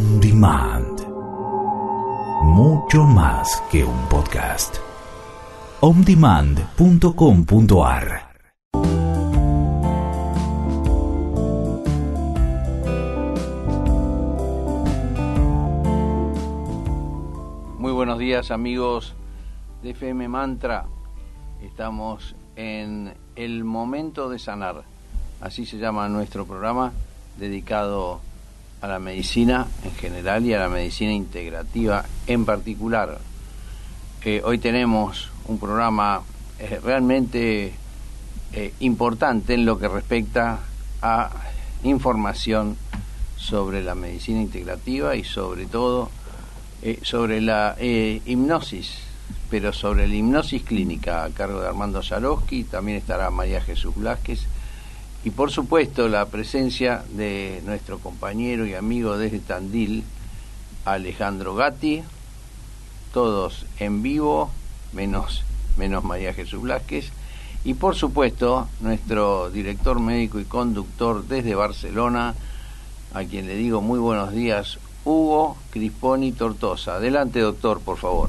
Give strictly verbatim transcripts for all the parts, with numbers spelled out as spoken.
On Demand. Mucho más que un podcast. on demand punto com punto a r. Muy buenos días, amigos de F M Mantra. Estamos en El Momento de Sanar, así se llama nuestro programa, dedicado a la medicina en general y a la medicina integrativa en particular. Eh, hoy tenemos un programa eh, realmente eh, importante en lo que respecta a información sobre la medicina integrativa y sobre todo eh, sobre la eh, hipnosis, pero sobre la hipnosis clínica, a cargo de Armando Jarosky. También estará María Jesús Blázquez y por supuesto la presencia de nuestro compañero y amigo desde Tandil, Alejandro Gatti, todos en vivo, menos, menos María Jesús Blázquez, y por supuesto nuestro director médico y conductor desde Barcelona, a quien le digo muy buenos días, Hugo Crisponi Tortosa. Adelante, doctor, por favor.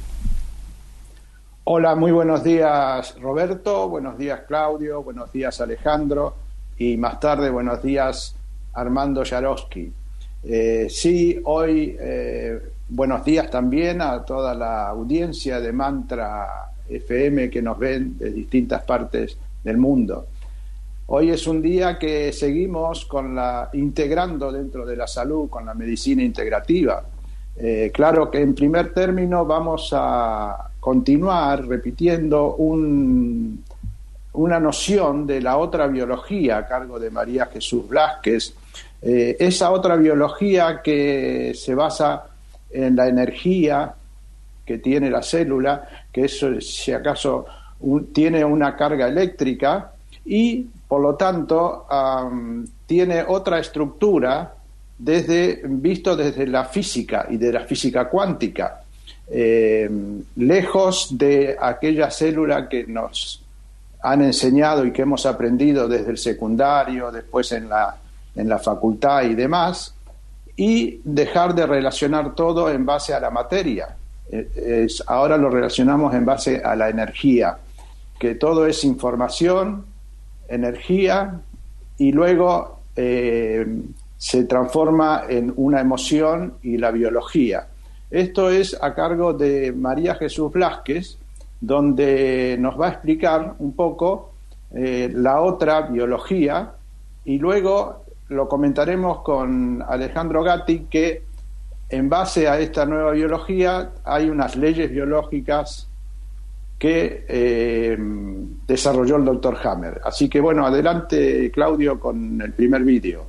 Hola, muy buenos días, Roberto, buenos días, Claudio, buenos días, Alejandro, y más tarde buenos días, Armando Jarosky. Eh, sí, hoy eh, buenos días también a toda la audiencia de Mantra F M que nos ven de distintas partes del mundo. Hoy es un día que seguimos con la integrando dentro de la salud con la medicina integrativa. Eh, claro que en primer término vamos a continuar repitiendo un, una noción de la otra biología a cargo de María Jesús Blázquez. Eh, esa otra biología que se basa en la energía que tiene la célula, que eso, si acaso un, tiene una carga eléctrica y por lo tanto um, tiene otra estructura desde, visto desde la física y de la física cuántica, eh, lejos de aquella célula que nos han enseñado y que hemos aprendido desde el secundario, después en la, en la facultad y demás, y dejar de relacionar todo en base a la materia. Es, ahora lo relacionamos en base a la energía, que todo es información, energía, y luego eh, se transforma en una emoción y la biología. Esto es a cargo de María Jesús Blázquez, donde nos va a explicar un poco eh, la otra biología, y luego lo comentaremos con Alejandro Gatti, que en base a esta nueva biología hay unas leyes biológicas que eh, desarrolló el doctor Hammer. Así que bueno, adelante, Claudio, con el primer vídeo.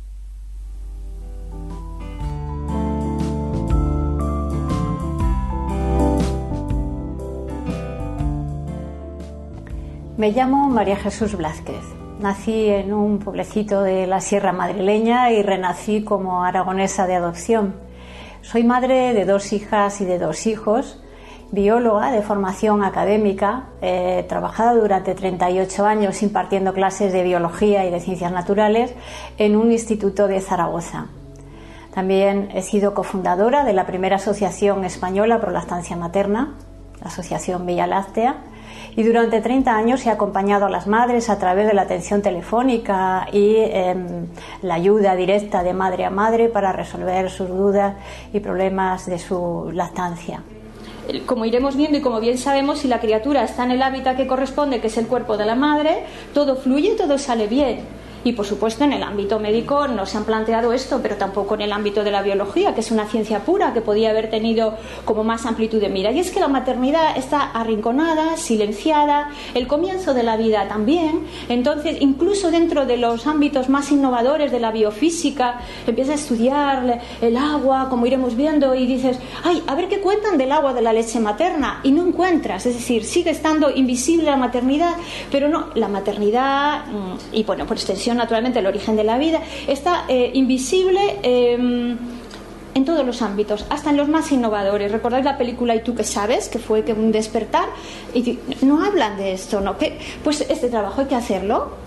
Me llamo María Jesús Blázquez. Nací en un pueblecito de la Sierra Madrileña y renací como aragonesa de adopción. Soy madre de dos hijas y de dos hijos, bióloga de formación académica, he trabajado durante treinta y ocho años impartiendo clases de biología y de ciencias naturales en un instituto de Zaragoza. También he sido cofundadora de la primera asociación española pro lactancia materna, la Asociación Vía Láctea, y durante treinta años he acompañado a las madres a través de la atención telefónica y eh, la ayuda directa de madre a madre para resolver sus dudas y problemas de su lactancia. Como iremos viendo y como bien sabemos, si la criatura está en el hábitat que corresponde, que es el cuerpo de la madre, todo fluye, todo sale bien. Y por supuesto en el ámbito médico no se han planteado esto, pero tampoco en el ámbito de la biología, que es una ciencia pura que podía haber tenido como más amplitud de mira. Y es que la maternidad está arrinconada, silenciada, el comienzo de la vida también. Entonces, incluso dentro de los ámbitos más innovadores de la biofísica, empieza a estudiar el agua, como iremos viendo, y dices, ay, a ver qué cuentan del agua de la leche materna, y no encuentras. Es decir, sigue estando invisible la maternidad, pero no, la maternidad, y bueno, por extensión naturalmente el origen de la vida, está eh, invisible eh, en todos los ámbitos, hasta en los más innovadores. ¿Recordáis la película ¿Y tú qué sabes?, que fue que un despertar? Y no hablan de esto, ¿no? ¿Qué? Pues este trabajo hay que hacerlo.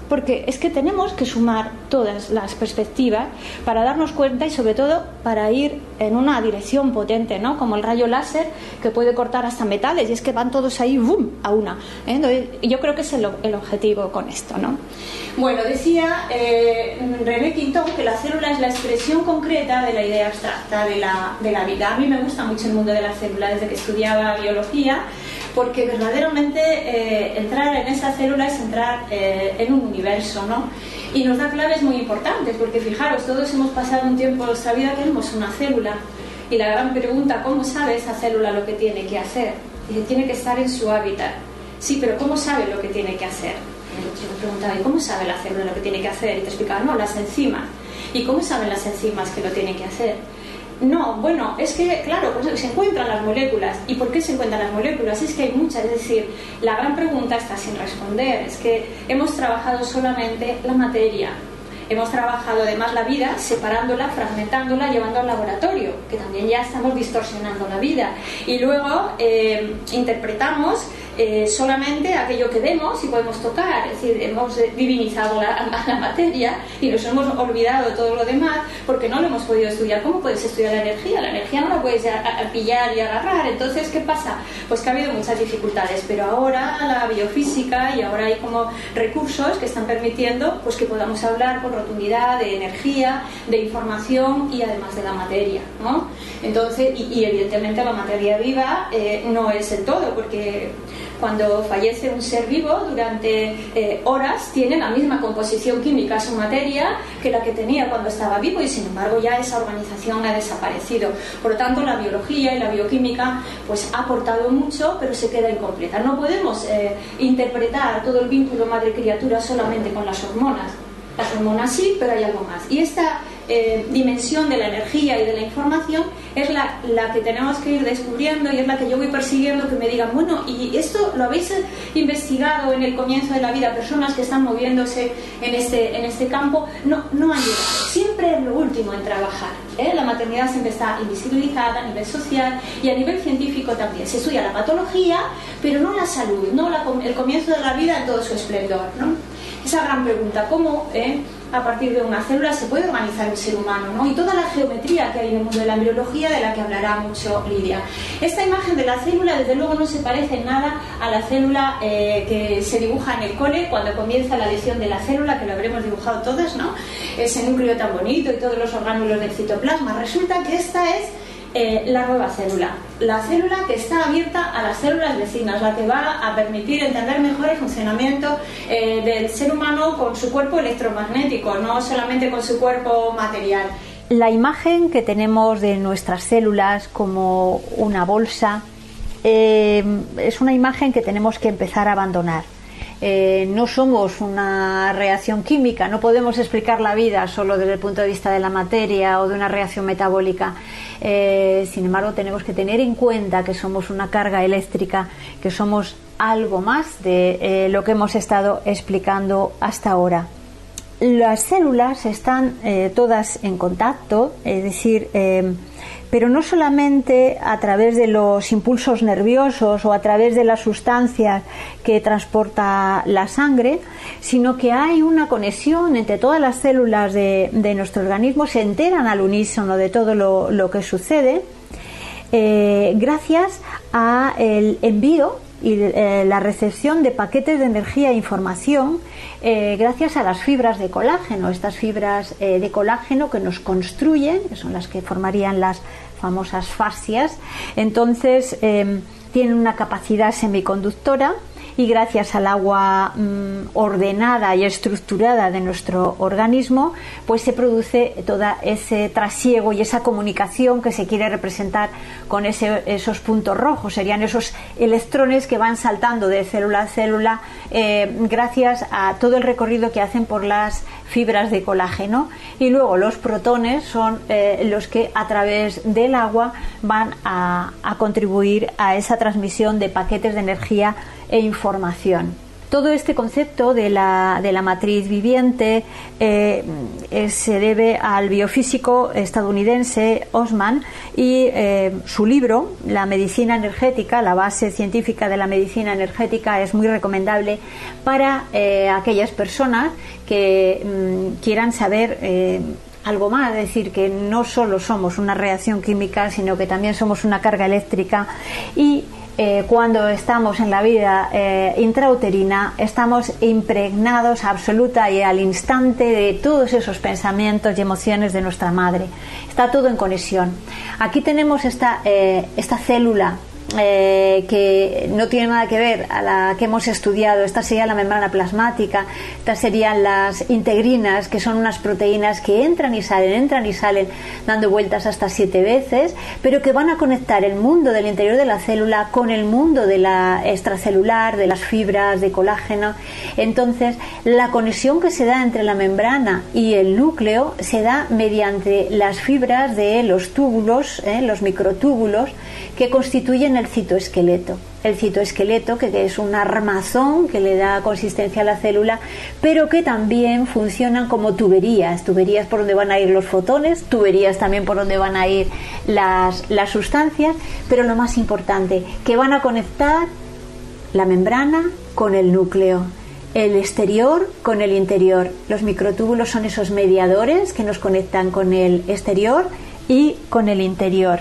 porque es que tenemos que sumar todas las perspectivas para darnos cuenta y sobre todo para ir en una dirección potente, ¿no? Como el rayo láser que puede cortar hasta metales, y es que van todos ahí ¡bum!, a una, ¿eh? Entonces, yo creo que es el, el objetivo con esto, ¿no? Bueno, decía eh, René Quintón que la célula es la expresión concreta de la idea abstracta de la, de la vida. A mí me gusta mucho el mundo de la célula desde que estudiaba biología, porque verdaderamente eh, entrar en esa célula es entrar eh, en un universo, ¿no? Y nos da claves muy importantes, porque fijaros, todos hemos pasado un tiempo de nuestra vida que éramos una célula, y la gran pregunta, ¿cómo sabe esa célula lo que tiene que hacer? Dice, tiene que estar en su hábitat. Sí, pero ¿cómo sabe lo que tiene que hacer? Yo me preguntaba, ¿y cómo sabe la célula lo que tiene que hacer? Y te explicaba, no, las enzimas. ¿Y cómo saben las enzimas que lo tienen que hacer? No, bueno, es que, claro, pues se encuentran las moléculas. ¿Y por qué se encuentran las moléculas? Es que hay muchas, es decir, la gran pregunta está sin responder. Es que hemos trabajado solamente la materia. Hemos trabajado además la vida separándola, fragmentándola, llevando al laboratorio, que también ya estamos distorsionando la vida. Y luego eh, interpretamos eh, solamente aquello que vemos y podemos tocar, es decir, hemos divinizado la, la materia y nos hemos olvidado todo lo demás porque no lo hemos podido estudiar. ¿Cómo puedes estudiar la energía? La energía no la puedes a, a pillar y agarrar. Entonces, ¿qué pasa? Pues que ha habido muchas dificultades, pero ahora la biofísica y ahora hay como recursos que están permitiendo pues que podamos hablar con rotundidad de energía, de información y además de la materia, ¿no? Entonces, y, y evidentemente la materia viva eh, no es el todo, porque cuando fallece un ser vivo durante eh, horas tiene la misma composición química su materia que la que tenía cuando estaba vivo, y sin embargo ya esa organización ha desaparecido. Por lo tanto, la biología y la bioquímica pues ha aportado mucho, pero se queda incompleta. No podemos eh, interpretar todo el vínculo madre-criatura solamente con las hormonas. Las hormonas sí, pero hay algo más. Y esta eh, dimensión de la energía y de la información es la, la que tenemos que ir descubriendo, y es la que yo voy persiguiendo, que me digan, bueno, ¿y esto lo habéis investigado en el comienzo de la vida? Personas que están moviéndose en este, en este campo no, no han llegado. Siempre es lo último en trabajar, ¿eh? La maternidad siempre está invisibilizada a nivel social y a nivel científico también. Se estudia la patología, pero no la salud, no la, el comienzo de la vida en todo su esplendor, ¿no? Esa gran pregunta, ¿cómo eh, a partir de una célula se puede organizar un ser humano, ¿no? Y toda la geometría que hay en el mundo de la embriología, de la que hablará mucho Lidia. Esta imagen de la célula, desde luego, no se parece en nada a la célula eh, que se dibuja en el cole cuando comienza la lesión de la célula, que lo habremos dibujado todos, ¿no? Ese núcleo tan bonito y todos los orgánulos del citoplasma. Resulta que esta es Eh, la nueva célula, la célula que está abierta a las células vecinas, la que va a permitir entender mejor el funcionamiento eh, del ser humano con su cuerpo electromagnético, no solamente con su cuerpo material. La imagen que tenemos de nuestras células como una bolsa eh, es una imagen que tenemos que empezar a abandonar. Eh, no somos una reacción química, no podemos explicar la vida solo desde el punto de vista de la materia o de una reacción metabólica. Eh, sin embargo, tenemos que tener en cuenta que somos una carga eléctrica, que somos algo más de eh, lo que hemos estado explicando hasta ahora. Las células están eh, todas en contacto, es decir, eh, pero no solamente a través de los impulsos nerviosos o a través de las sustancias que transporta la sangre, sino que hay una conexión entre todas las células de, de nuestro organismo, se enteran al unísono de todo lo, lo que sucede, eh, gracias al envío y eh, la recepción de paquetes de energía e información eh, gracias a las fibras de colágeno, estas fibras eh, de colágeno que nos construyen, que son las que formarían las famosas fascias. Entonces eh, tienen una capacidad semiconductora, y gracias al agua mmm, ordenada y estructurada de nuestro organismo, pues se produce todo ese trasiego y esa comunicación que se quiere representar con ese, esos puntos rojos. Serían esos electrones que van saltando de célula a célula eh, gracias a todo el recorrido que hacen por las fibras de colágeno, y luego los protones son eh, los que a través del agua van a, a contribuir a esa transmisión de paquetes de energía e información. Todo este concepto de la, de la matriz viviente eh, es, se debe al biofísico estadounidense Osman y eh, su libro, La medicina energética, la base científica de la medicina energética, es muy recomendable para eh, aquellas personas que mm, quieran saber eh, algo más, es decir, que no solo somos una reacción química, sino que también somos una carga eléctrica y Eh, cuando estamos en la vida eh, intrauterina estamos impregnados absoluta y al instante de todos esos pensamientos y emociones de nuestra madre. Está todo en conexión. Aquí tenemos esta, eh, esta célula Eh, que no tiene nada que ver a la que hemos estudiado. Esta sería la membrana plasmática, estas serían las integrinas, que son unas proteínas que entran y salen, entran y salen dando vueltas hasta siete veces, pero que van a conectar el mundo del interior de la célula con el mundo de la extracelular, de las fibras de colágeno. Entonces la conexión que se da entre la membrana y el núcleo se da mediante las fibras de los túbulos, eh, los microtúbulos que constituyen el citoesqueleto. El citoesqueleto, que, que es un armazón que le da consistencia a la célula, pero que también funcionan como tuberías, tuberías por donde van a ir los fotones, tuberías también por donde van a ir las, las sustancias, pero lo más importante, que van a conectar la membrana con el núcleo, el exterior con el interior. Los microtúbulos son esos mediadores que nos conectan con el exterior y con el interior.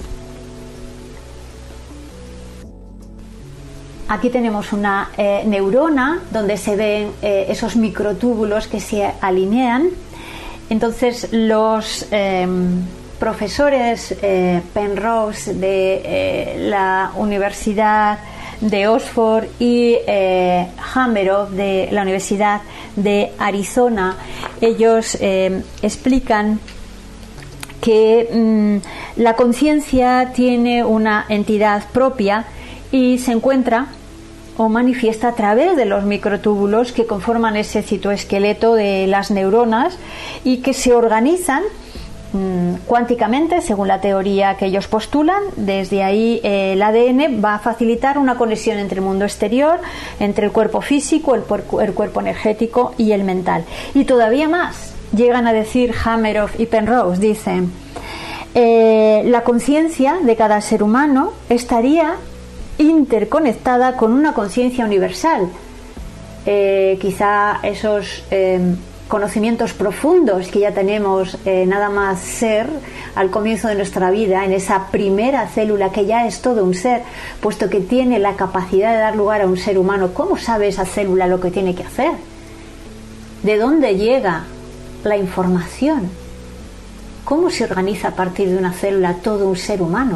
Aquí tenemos una eh, neurona donde se ven eh, esos microtúbulos que se alinean. Entonces los eh, profesores eh, Penrose de eh, la Universidad de Oxford y eh, Hameroff de la Universidad de Arizona, ellos eh, explican que mmm, la conciencia tiene una entidad propia y se encuentra o manifiesta a través de los microtúbulos que conforman ese citoesqueleto de las neuronas y que se organizan mmm, cuánticamente según la teoría que ellos postulan. Desde ahí eh, el A D N va a facilitar una conexión entre el mundo exterior, entre el cuerpo físico, el, el cuerpo energético y el mental. Y todavía más, llegan a decir Hameroff y Penrose, dicen eh, la conciencia de cada ser humano estaría interconectada con una conciencia universal. Eh, quizá esos eh, conocimientos profundos que ya tenemos eh, nada más ser al comienzo de nuestra vida, en esa primera célula que ya es todo un ser, puesto que tiene la capacidad de dar lugar a un ser humano. ¿Cómo sabe esa célula lo que tiene que hacer? ¿De dónde llega la información? ¿Cómo se organiza a partir de una célula todo un ser humano?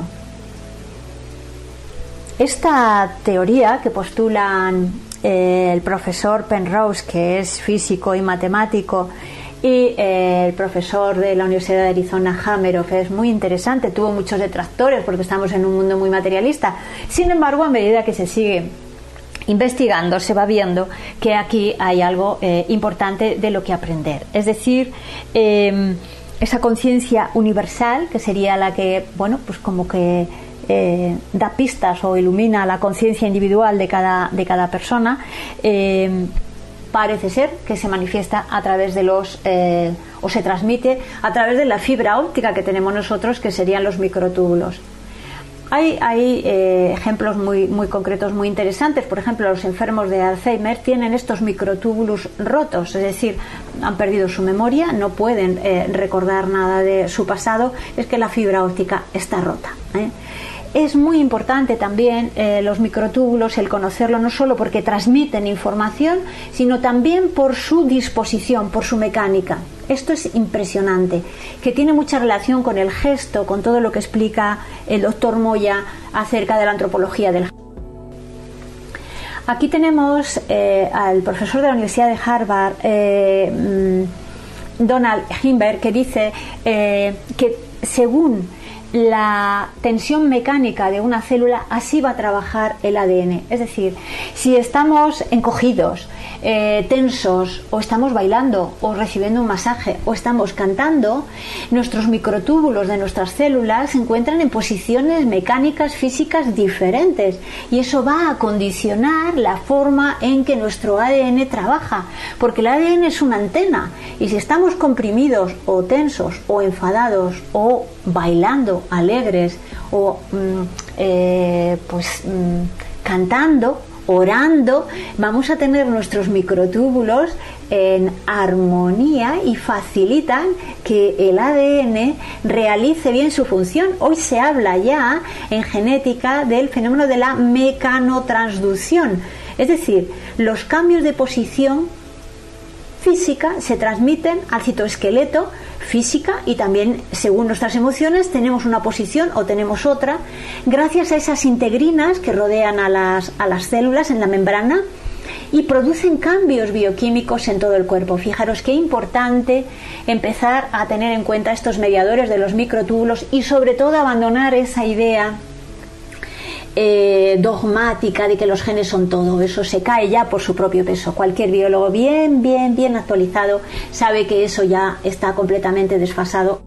Esta teoría que postulan eh, el profesor Penrose, que es físico y matemático, y eh, el profesor de la Universidad de Arizona, Hameroff, es muy interesante. Tuvo muchos detractores porque estamos en un mundo muy materialista. Sin embargo, a medida que se sigue investigando, se va viendo que aquí hay algo eh, importante de lo que aprender. Es decir, eh, esa conciencia universal, que sería la que, bueno, pues como que Eh, da pistas o ilumina la conciencia individual de cada, de cada persona, eh, parece ser que se manifiesta a través de los eh, o se transmite a través de la fibra óptica que tenemos nosotros, que serían los microtúbulos. Hay, hay eh, ejemplos muy, muy concretos, muy interesantes. Por ejemplo, los enfermos de Alzheimer tienen estos microtúbulos rotos, es decir, han perdido su memoria, no pueden eh, recordar nada de su pasado, es que la fibra óptica está rota, ¿eh? Es muy importante también eh, los microtúbulos, el conocerlo, no solo porque transmiten información, sino también por su disposición, por su mecánica. Esto es impresionante, que tiene mucha relación con el gesto, con todo lo que explica el doctor Moya acerca de la antropología del gesto. Aquí tenemos eh, al profesor de la Universidad de Harvard, eh, Donald Himberg, que dice eh, que según la tensión mecánica de una célula, así va a trabajar el A D N. Es decir, si estamos encogidos, eh, tensos, o estamos bailando, o recibiendo un masaje, o estamos cantando, nuestros microtúbulos de nuestras células se encuentran en posiciones mecánicas, físicas diferentes, y eso va a condicionar la forma en que nuestro A D N trabaja, porque el A D N es una antena, y si estamos comprimidos, o tensos, o enfadados, o bailando, alegres, o mm, eh, pues mm, cantando, orando, vamos a tener nuestros microtúbulos en armonía y facilitan que el A D N realice bien su función. Hoy se habla ya en genética del fenómeno de la mecanotransducción, es decir, los cambios de posición física se transmiten al citoesqueleto física, y también según nuestras emociones tenemos una posición o tenemos otra, gracias a esas integrinas que rodean a las, a las células en la membrana y producen cambios bioquímicos en todo el cuerpo. Fijaros qué importante empezar a tener en cuenta estos mediadores de los microtúbulos y sobre todo abandonar esa idea Eh, dogmática de que los genes son todo. Eso se cae ya por su propio peso. Cualquier biólogo bien, bien, bien actualizado sabe que eso ya está completamente desfasado.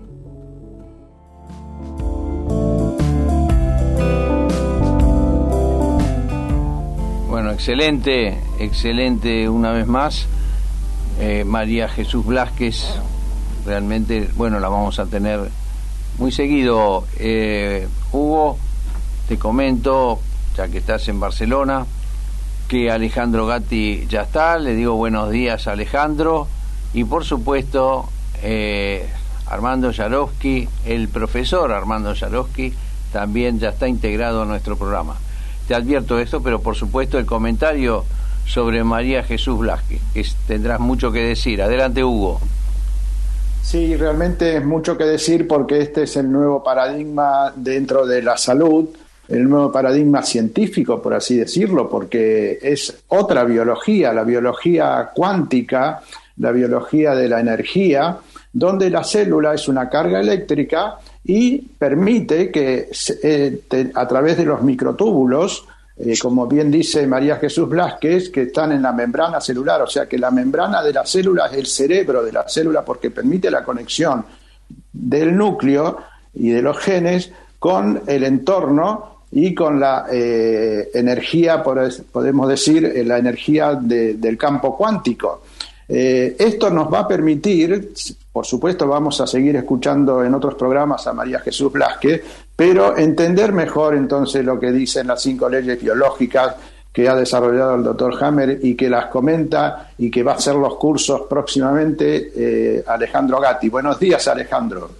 Bueno, excelente, excelente una vez más. Eh, María Jesús Blázquez, realmente, bueno, la vamos a tener muy seguido. Eh, Hugo, te comento, ya que estás en Barcelona, que Alejandro Gatti ya está. Le digo buenos días a Alejandro, y por supuesto eh, Armando Yarovsky, el profesor Armando Yarovsky, también ya está integrado a nuestro programa. Te advierto esto, pero por supuesto el comentario sobre María Jesús Blázquez, que tendrás mucho que decir. Adelante, Hugo. Sí, realmente es mucho que decir, porque este es el nuevo paradigma dentro de la salud, el nuevo paradigma científico, por así decirlo, porque es otra biología, la biología cuántica, la biología de la energía, donde la célula es una carga eléctrica y permite que eh, te, a través de los microtúbulos, eh, como bien dice María Jesús Blázquez, que están en la membrana celular, o sea que la membrana de la célula es el cerebro de la célula, porque permite la conexión del núcleo y de los genes con el entorno y con la eh, energía, podemos decir, la energía de, del campo cuántico. Eh, esto nos va a permitir, por supuesto vamos a seguir escuchando en otros programas a María Jesús Blázquez, pero entender mejor entonces lo que dicen las cinco leyes biológicas que ha desarrollado el doctor Hammer y que las comenta y que va a hacer los cursos próximamente eh, Alejandro Gatti. Buenos días, Alejandro.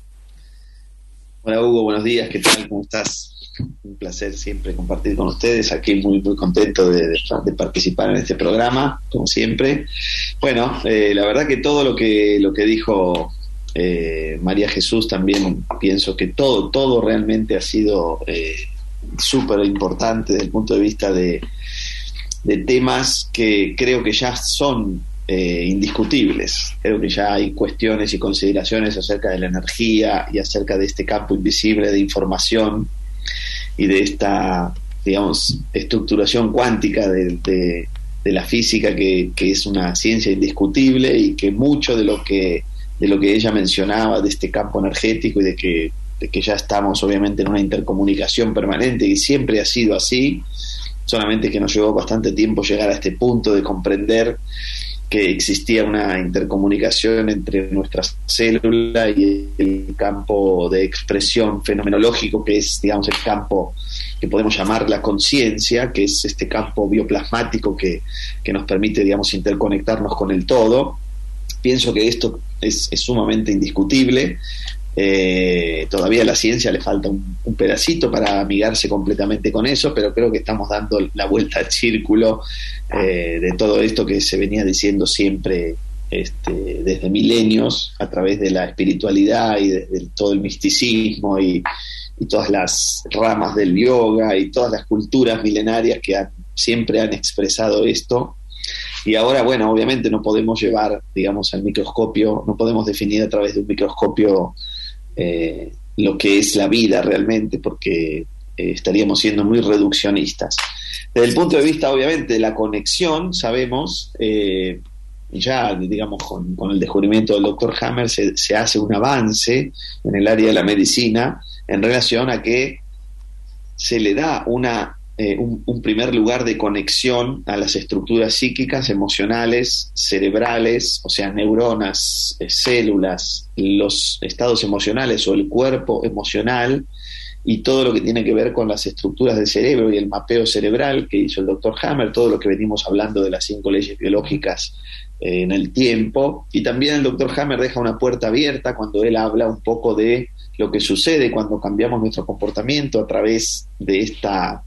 Hola, Hugo, buenos días, ¿qué tal? ¿Cómo estás? Un placer siempre compartir con ustedes, aquí muy muy contento de, de, de participar en este programa, como siempre. Bueno, eh, la verdad que todo lo que lo que dijo eh, María Jesús, también pienso que todo, todo realmente ha sido eh, súper importante desde el punto de vista de, de temas que creo que ya son eh, indiscutibles. Creo que ya hay cuestiones y consideraciones acerca de la energía y acerca de este campo invisible de información y de esta, digamos, estructuración cuántica de, de, de la física, que, que es una ciencia indiscutible, y que mucho de lo que de lo que ella mencionaba de este campo energético y de que, de que ya estamos obviamente en una intercomunicación permanente, y siempre ha sido así, solamente que nos llevó bastante tiempo llegar a este punto de comprender que existía una intercomunicación entre nuestras células y el campo de expresión fenomenológico, que es, digamos, el campo que podemos llamar la conciencia, que es este campo bioplasmático que, que nos permite, digamos, interconectarnos con el todo. Pienso que esto es, es sumamente indiscutible. Eh, todavía a la ciencia le falta un, un pedacito para amigarse completamente con eso, pero creo que estamos dando la vuelta al círculo eh, de todo esto que se venía diciendo siempre este, desde milenios, a través de la espiritualidad y de, de todo el misticismo y, y todas las ramas del yoga y todas las culturas milenarias que han, siempre han expresado esto. Y ahora, bueno, obviamente no podemos llevar, digamos, al microscopio, no podemos definir a través de un microscopio Eh, lo que es la vida realmente, porque eh, estaríamos siendo muy reduccionistas. Desde el punto de vista, obviamente, de la conexión, sabemos, eh, ya, digamos, con, con el descubrimiento del doctor Hammer, se, se hace un avance en el área de la medicina en relación a que se le da una, eh, un, un primer lugar de conexión a las estructuras psíquicas, emocionales, cerebrales, o sea, neuronas, eh, células, los estados emocionales o el cuerpo emocional, y todo lo que tiene que ver con las estructuras del cerebro y el mapeo cerebral que hizo el doctor Hammer, todo lo que venimos hablando de las cinco leyes biológicas eh, en el tiempo. Y también el doctor Hammer deja una puerta abierta cuando él habla un poco de lo que sucede cuando cambiamos nuestro comportamiento a través de esta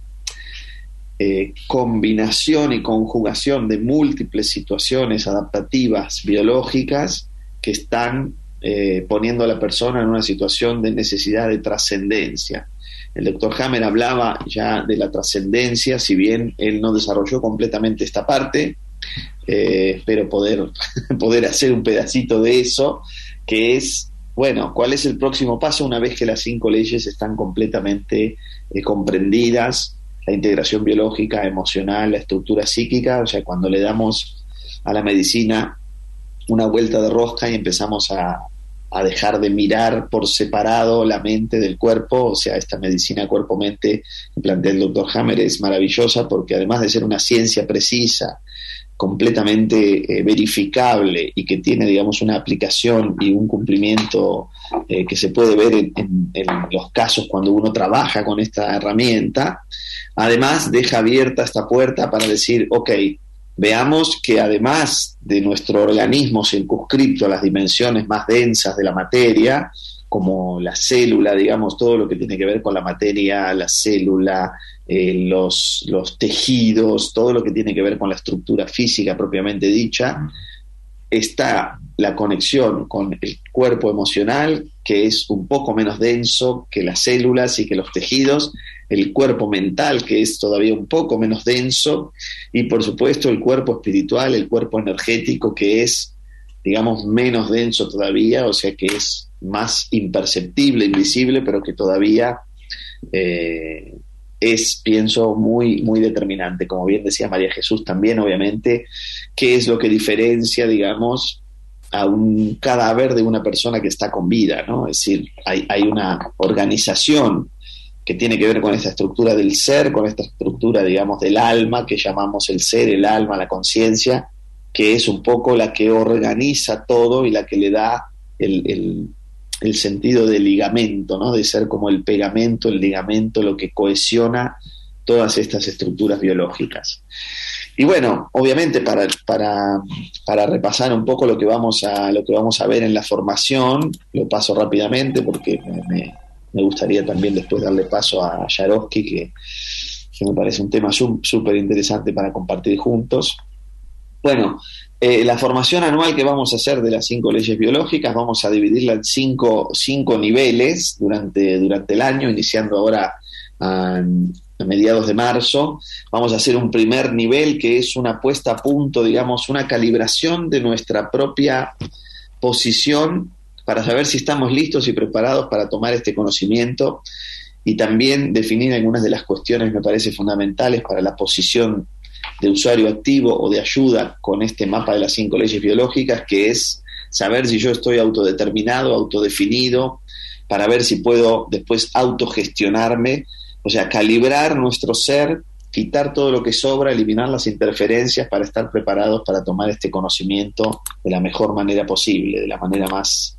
eh, combinación y conjugación de múltiples situaciones adaptativas biológicas que están Eh, poniendo a la persona en una situación de necesidad de trascendencia. El doctor Hammer hablaba ya de la trascendencia, si bien él no desarrolló completamente esta parte, eh, espero poder, poder hacer un pedacito de eso, que es, bueno, ¿cuál es el próximo paso una vez que las cinco leyes están completamente eh, comprendidas? La integración biológica, emocional, la estructura psíquica, o sea, cuando le damos a la medicina una vuelta de rosca y empezamos a, a dejar de mirar por separado la mente del cuerpo. O sea, esta medicina cuerpo-mente que plantea el doctor Hammer es maravillosa porque además de ser una ciencia precisa, completamente eh, verificable y que tiene, digamos, una aplicación y un cumplimiento eh, que se puede ver en, en, en los casos cuando uno trabaja con esta herramienta, además deja abierta esta puerta para decir, ok, veamos que además de nuestro organismo circunscripto a las dimensiones más densas de la materia, como la célula, digamos, todo lo que tiene que ver con la materia, la célula, eh, los, los tejidos, todo lo que tiene que ver con la estructura física propiamente dicha, está la conexión con el cuerpo emocional, que es un poco menos denso que las células y que los tejidos, el cuerpo mental, que es todavía un poco menos denso, y por supuesto el cuerpo espiritual, el cuerpo energético, que es, digamos, menos denso todavía, o sea que es más imperceptible, invisible, pero que todavía eh, es, pienso, muy, muy determinante. Como bien decía María Jesús también, obviamente, qué es lo que diferencia, digamos, a un cadáver de una persona que está con vida, ¿no? Es decir, hay, hay una organización que tiene que ver con esta estructura del ser, con esta estructura, digamos, del alma, que llamamos el ser, el alma, la conciencia, que es un poco la que organiza todo y la que le da el, el, el sentido de ligamento, ¿no? De ser como el pegamento, el ligamento, lo que cohesiona todas estas estructuras biológicas. Y bueno, obviamente para, para, para repasar un poco lo que vamos a, lo que vamos a ver en la formación, lo paso rápidamente porque me, me Me gustaría también después darle paso a Yarovsky, que, que me parece un tema súper interesante para compartir juntos. Bueno, eh, la formación anual que vamos a hacer de las cinco leyes biológicas, vamos a dividirla en cinco, cinco niveles durante, durante el año, iniciando ahora a, a mediados de marzo. Vamos a hacer un primer nivel que es una puesta a punto, digamos, una calibración de nuestra propia posición para saber si estamos listos y preparados para tomar este conocimiento y también definir algunas de las cuestiones, me parece, fundamentales para la posición de usuario activo o de ayuda con este mapa de las cinco leyes biológicas, que es saber si yo estoy autodeterminado, autodefinido, para ver si puedo después autogestionarme, o sea, calibrar nuestro ser, quitar todo lo que sobra, eliminar las interferencias para estar preparados para tomar este conocimiento de la mejor manera posible, de la manera más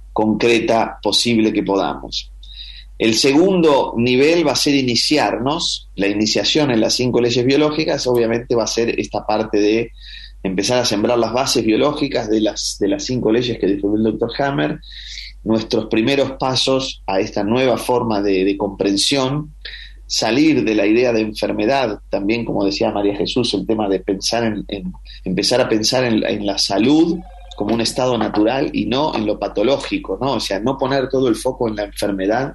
concreta posible que podamos. El segundo nivel va a ser iniciarnos. La iniciación en las cinco leyes biológicas obviamente va a ser esta parte de empezar a sembrar las bases biológicas de las, de las cinco leyes que descubrió el doctor Hammer, nuestros primeros pasos a esta nueva forma de, de comprensión, salir de la idea de enfermedad, también como decía María Jesús, el tema de pensar en, en empezar a pensar en, en la salud como un estado natural y no en lo patológico, ¿no? O sea, no poner todo el foco en la enfermedad,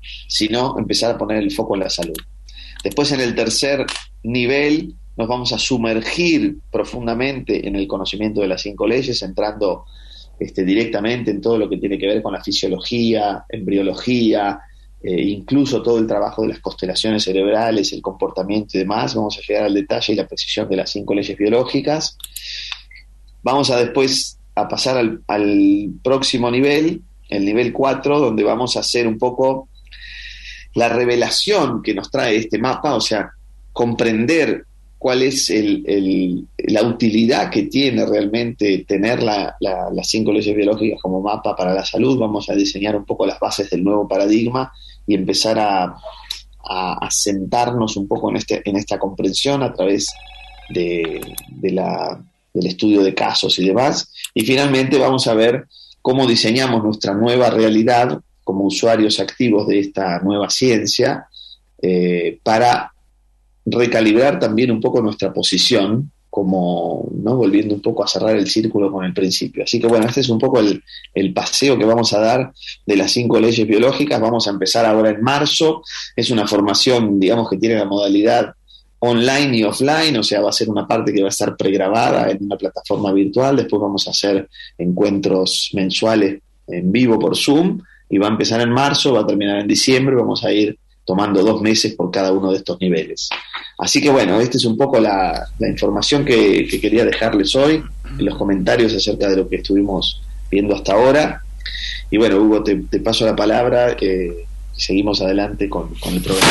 sino empezar a poner el foco en la salud. Después, en el tercer nivel, nos vamos a sumergir profundamente en el conocimiento de las cinco leyes, entrando este, directamente en todo lo que tiene que ver con la fisiología, embriología, eh, incluso todo el trabajo de las constelaciones cerebrales, el comportamiento y demás. Vamos a llegar al detalle y la precisión de las cinco leyes biológicas. Vamos a después a pasar al, al próximo nivel, el nivel cuatro, donde vamos a hacer un poco la revelación que nos trae este mapa, o sea, comprender cuál es el, el, la utilidad que tiene realmente tener la, la, las cinco leyes biológicas como mapa para la salud. Vamos a diseñar un poco las bases del nuevo paradigma y empezar a, a, a sentarnos un poco en, este, en esta comprensión a través de, de la, del estudio de casos y demás. Y finalmente vamos a ver cómo diseñamos nuestra nueva realidad como usuarios activos de esta nueva ciencia, eh, para recalibrar también un poco nuestra posición, como, ¿no?, volviendo un poco a cerrar el círculo con el principio. Así que bueno, este es un poco el, el paseo que vamos a dar de las cinco leyes biológicas. Vamos a empezar ahora en marzo. Es una formación, digamos, que tiene la modalidad online y offline, o sea, va a ser una parte que va a estar pregrabada en una plataforma virtual. Después vamos a hacer encuentros mensuales en vivo por Zoom, y va a empezar en marzo, va a terminar en diciembre. Vamos a ir tomando dos meses por cada uno de estos niveles. Así que bueno, esta es un poco la, la información que, que quería dejarles hoy, en los comentarios acerca de lo que estuvimos viendo hasta ahora. Y bueno, Hugo, te, te paso la palabra, eh, seguimos adelante con, con el programa.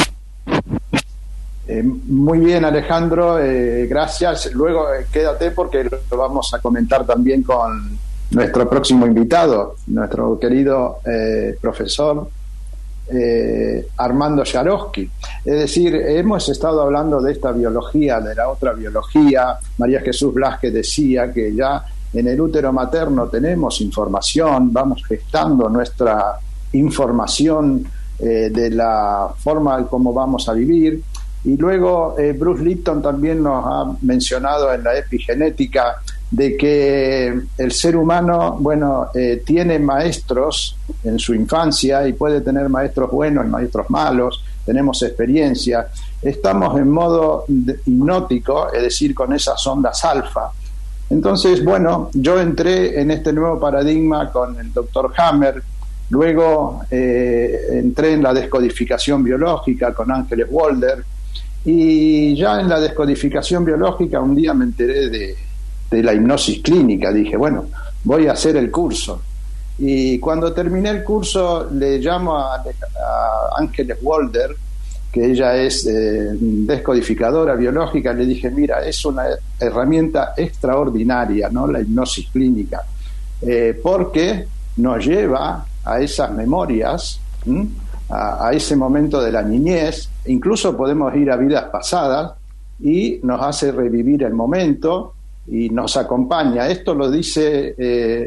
Eh, muy bien, Alejandro, eh, gracias. Luego eh, quédate porque lo vamos a comentar también con nuestro próximo invitado, nuestro querido eh, profesor eh, Armando Yarosky. Es decir, hemos estado hablando de esta biología, de la otra biología. María Jesús Blázquez decía que ya en el útero materno tenemos información, vamos gestando nuestra información eh, de la forma en cómo vamos a vivir. Y luego eh, Bruce Lipton también nos ha mencionado en la epigenética de que el ser humano, bueno, eh, tiene maestros en su infancia y puede tener maestros buenos y maestros malos, tenemos experiencia, estamos en modo hipnótico, es decir, con esas ondas alfa. Entonces, bueno, yo entré en este nuevo paradigma con el doctor Hammer, luego eh, entré en la descodificación biológica con Ángeles Walder, y ya en la descodificación biológica un día me enteré de de la hipnosis clínica. Dije, bueno, voy a hacer el curso. Y cuando terminé el curso le llamo a, a Ángeles Walder, que ella es eh, descodificadora biológica. Le dije, mira, es una herramienta extraordinaria, ¿no?, la hipnosis clínica, eh, porque nos lleva a esas memorias, a, a ese momento de la niñez. Incluso podemos ir a vidas pasadas y nos hace revivir el momento y nos acompaña. Esto lo dice eh,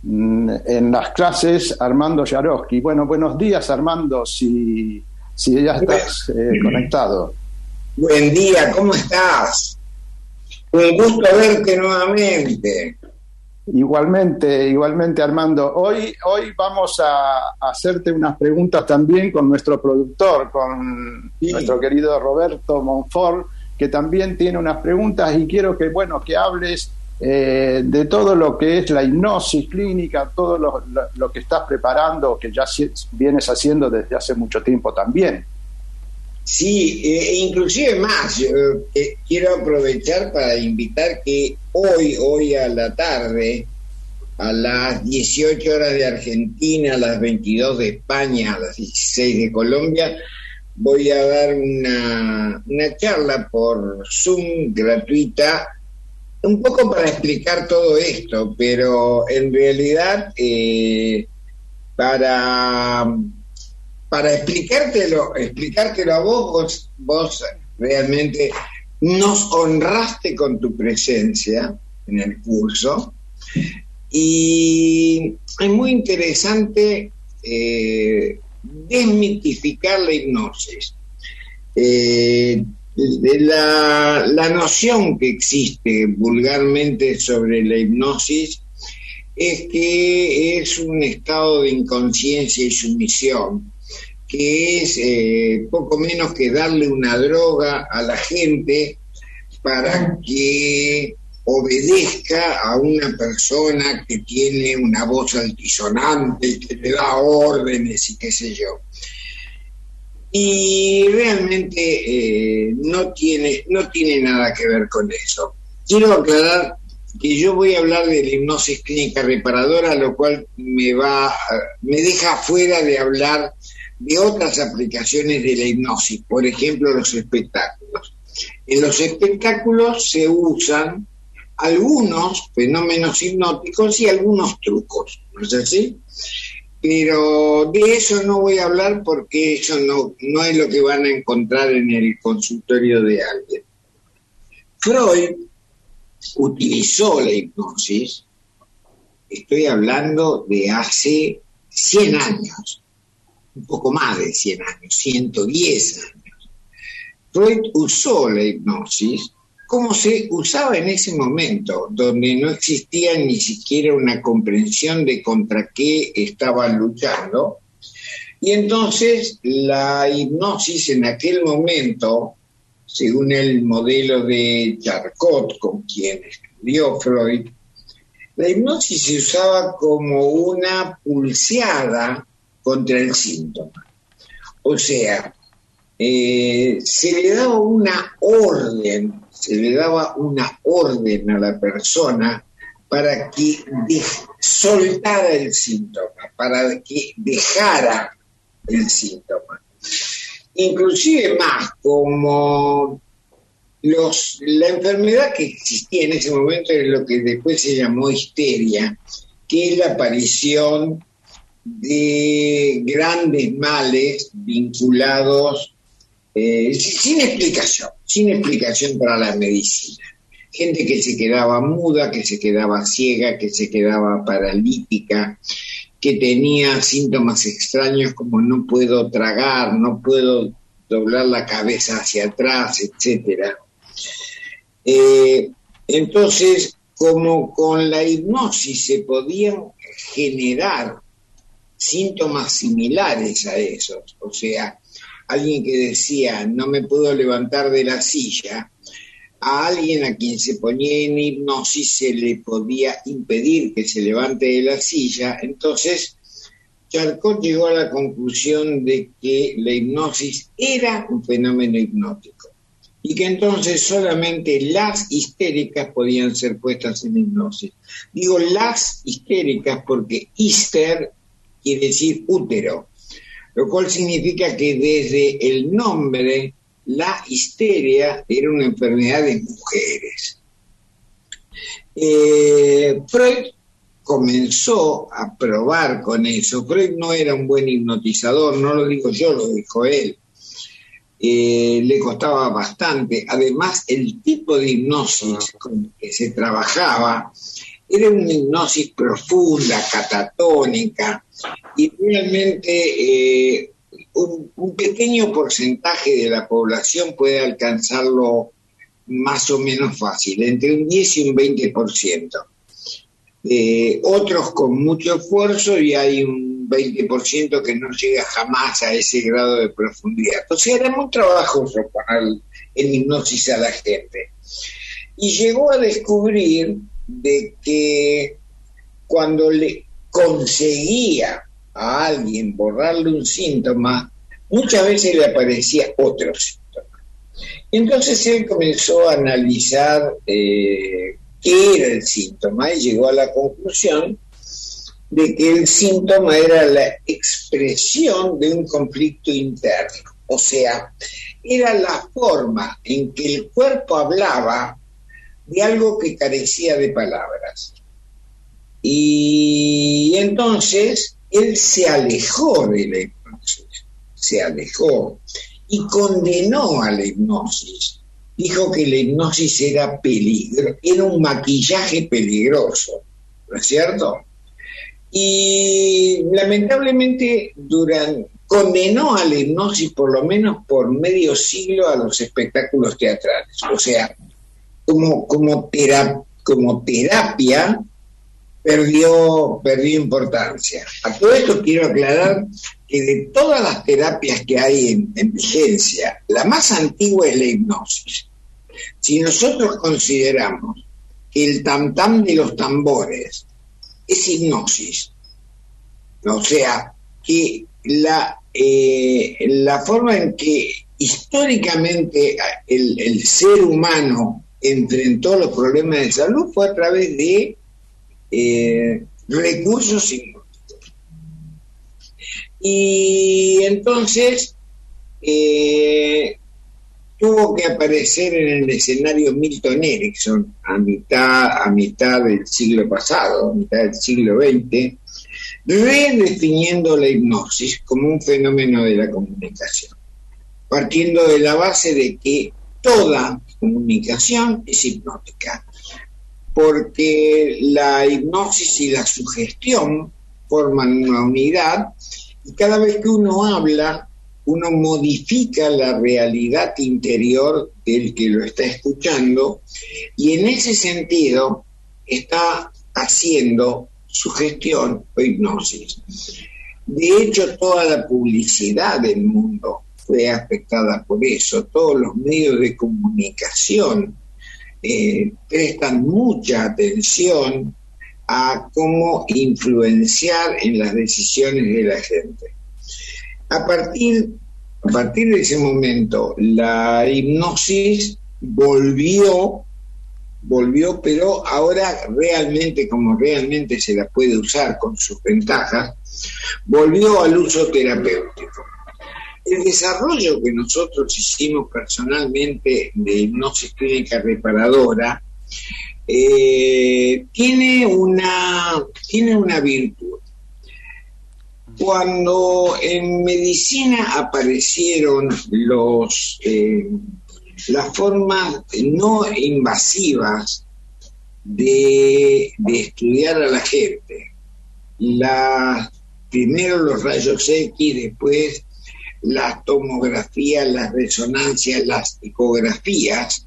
en las clases Armando Yarosky. Bueno, buenos días, Armando, si, si ya estás eh, conectado. Buen día, ¿cómo estás? Un gusto verte nuevamente. Igualmente, igualmente, Armando. Hoy, hoy vamos a, a hacerte unas preguntas también con nuestro productor, con sí. nuestro querido Roberto Monfort, que también tiene unas preguntas, y quiero que, bueno, que hables eh, de todo lo que es la hipnosis clínica, todo lo, lo, lo que estás preparando, que ya vienes haciendo desde hace mucho tiempo también. Sí, eh, inclusive más, yo eh, quiero aprovechar para invitar que hoy, hoy a la tarde, a las dieciocho horas de Argentina, a las veintidós de España, a las dieciséis de Colombia, voy a dar una, una charla por Zoom gratuita, un poco para explicar todo esto, pero en realidad eh, para, para explicártelo, explicártelo a vos, vos, vos realmente nos honraste con tu presencia en el curso, y es muy interesante eh, desmitificar la hipnosis. Eh, de la, la noción que existe vulgarmente sobre la hipnosis es que es un estado de inconsciencia y sumisión, que es eh, poco menos que darle una droga a la gente para que obedezca a una persona que tiene una voz altisonante y que le da órdenes y qué sé yo. Y realmente eh, no tiene, no tiene nada que ver con eso. Quiero aclarar que yo voy a hablar de la hipnosis clínica reparadora, lo cual me va, me deja fuera de hablar de otras aplicaciones de la hipnosis, por ejemplo los espectáculos. En los espectáculos se usan algunos fenómenos hipnóticos y algunos trucos, ¿no es así? Pero de eso no voy a hablar porque eso no, no es lo que van a encontrar en el consultorio de alguien. Freud utilizó la hipnosis, estoy hablando de hace cien años, un poco más de cien años, ciento diez años. Freud usó la hipnosis como se usaba en ese momento, donde no existía ni siquiera una comprensión de contra qué estaban luchando. Y entonces la hipnosis en aquel momento, según el modelo de Charcot, con quien estudió Freud, la hipnosis se usaba como una pulseada contra el síntoma. O sea, eh, se le daba una orden, se le daba una orden a la persona para que de- soltara el síntoma, para que dejara el síntoma. Inclusive más, como los, la enfermedad que existía en ese momento es lo que después se llamó histeria, que es la aparición de grandes males vinculados eh, sin explicación, sin explicación para la medicina. Gente que se quedaba muda, que se quedaba ciega, que se quedaba paralítica, que tenía síntomas extraños como no puedo tragar, no puedo doblar la cabeza hacia atrás, etcétera. Eh, entonces, como con la hipnosis se podían generar síntomas similares a esos, o sea, alguien que decía no me puedo levantar de la silla, a alguien a quien se ponía en hipnosis se le podía impedir que se levante de la silla. Entonces Charcot llegó a la conclusión de que la hipnosis era un fenómeno hipnótico y que entonces solamente las histéricas podían ser puestas en hipnosis. Digo las histéricas porque hister quiere decir útero, lo cual significa que desde el nombre la histeria era una enfermedad de mujeres. Eh, Freud comenzó a probar con eso. Freud no era un buen hipnotizador, no lo digo yo, lo dijo él. Eh, le costaba bastante. Además, el tipo de hipnosis con que se trabajaba era una hipnosis profunda, catatónica, y realmente eh, un, un pequeño porcentaje de la población puede alcanzarlo más o menos fácil, entre un diez y un veinte por ciento. Eh, otros con mucho esfuerzo y hay un veinte por ciento que no llega jamás a ese grado de profundidad. O sea, era muy trabajoso poner en hipnosis a la gente. Y llegó a descubrir de que cuando le conseguía a alguien borrarle un síntoma, muchas veces le aparecía otro síntoma. Entonces él comenzó a analizar eh, qué era el síntoma y llegó a la conclusión de que el síntoma era la expresión de un conflicto interno. O sea, era la forma en que el cuerpo hablaba de algo que carecía de palabras. Y entonces él se alejó de la hipnosis, se alejó y condenó a la hipnosis. Dijo que la hipnosis era peligro, era un maquillaje peligroso, ¿no es cierto? Y lamentablemente durante, condenó a la hipnosis por lo menos por medio siglo a los espectáculos teatrales. O sea, como, como, tera, como terapia perdió, perdió importancia. A todo esto quiero aclarar que de todas las terapias que hay en, en vigencia, la más antigua es la hipnosis. Si nosotros consideramos que el tam-tam de los tambores es hipnosis. O sea, que la, eh, la forma en que históricamente el, el ser humano enfrentó los problemas de salud fue a través de eh, recursos hipnóticos. Y entonces eh, tuvo que aparecer en el escenario Milton Erickson a mitad, a mitad del siglo pasado, a mitad del siglo veinte, redefiniendo la hipnosis como un fenómeno de la comunicación, partiendo de la base de que toda comunicación es hipnótica, porque la hipnosis y la sugestión forman una unidad, y cada vez que uno habla, uno modifica la realidad interior del que lo está escuchando, y en ese sentido está haciendo sugestión o hipnosis. De hecho, toda la publicidad del mundo fue afectada por eso. Todos los medios de comunicación eh, prestan mucha atención a cómo influenciar en las decisiones de la gente. A partir, a partir de ese momento, la hipnosis volvió, volvió, pero ahora realmente, como realmente se la puede usar con sus ventajas, volvió al uso terapéutico. El desarrollo que nosotros hicimos personalmente de hipnosis clínica reparadora eh, tiene una, tiene una virtud. Cuando en medicina aparecieron los, eh, las formas no invasivas de, de estudiar a la gente, la, primero los rayos X, después las tomografías, las resonancias, las ecografías,